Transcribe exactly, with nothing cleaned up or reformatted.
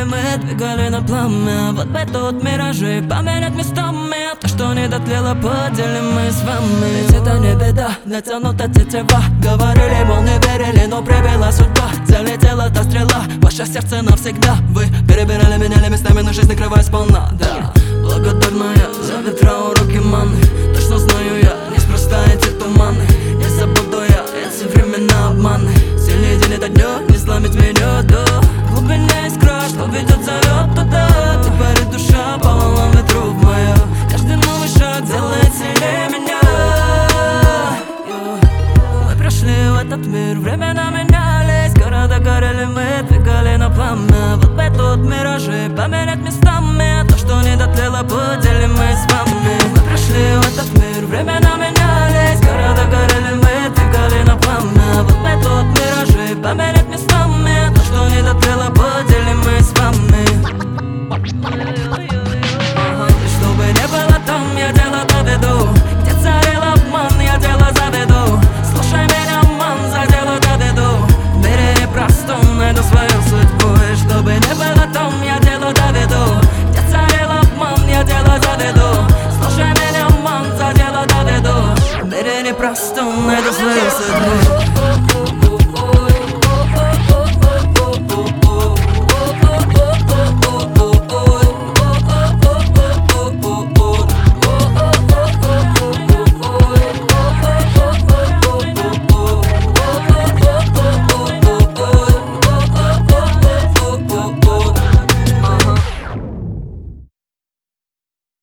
мы двигали на пламя. Вот бы тут миражи поменять местами. То, что не дотлело, поделим мы с вами. Ведь это не беда, натянута тетива. Говорили, мол, не верили, но привела судьба. Залетела та стрела, ваше сердце навсегда. Вы перебирали, меняли местами, но жизнь накрывает сполна, да. Благодарная за ветра, уроки маны. Точно знаю я, неспроста эти туманы. Не забуду я эти времена обманы. Сильнее день это днем.